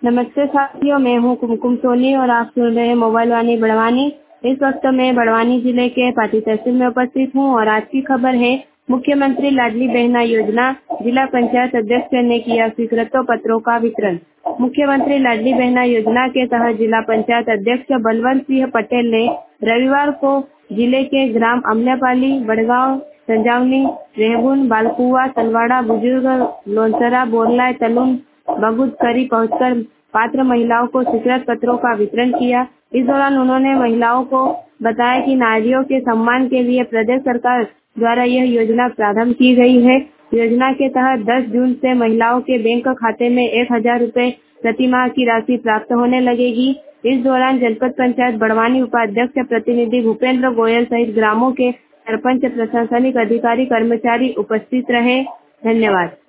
नमस्ते साथियों, मैं हूँ कुमकुम सोनी और आप सुन रहे हैं मोबाइल वाणी बड़वानी। इस वक्त मैं बड़वानी जिले के पाटी तहसील में उपस्थित हूँ और आज की खबर है मुख्यमंत्री लाडली बहना योजना, जिला पंचायत अध्यक्ष ने किया स्वीकृत पत्रों का वितरण। मुख्यमंत्री लाडली बहना योजना के तहत जिला पंचायत अध्यक्ष बलवंत सिंह पटेल ने रविवार को जिले के ग्राम अमल्यापाली, बड़गांव, संजावनी, रेहगुन, बालकुआ, तलवाड़ा, बुजुर्ग, लोनसरा, बोरलाय, तलुम, बगुद करी पहुंचकर पात्र महिलाओं को स्वीकृत पत्रों का वितरण किया। इस दौरान उन्होंने महिलाओं को बताया कि नारियों के सम्मान के लिए प्रदेश सरकार द्वारा यह योजना प्रारंभ की गई है। योजना के तहत 10 जून से महिलाओं के बैंक खाते में 1000 रुपए प्रति माह की राशि प्राप्त होने लगेगी। इस दौरान जनपद पंचायत बड़वानी उपाध्यक्ष प्रतिनिधि भूपेंद्र गोयल सहित ग्रामों के सरपंच, प्रशासनिक अधिकारी, कर्मचारी उपस्थित रहे। धन्यवाद।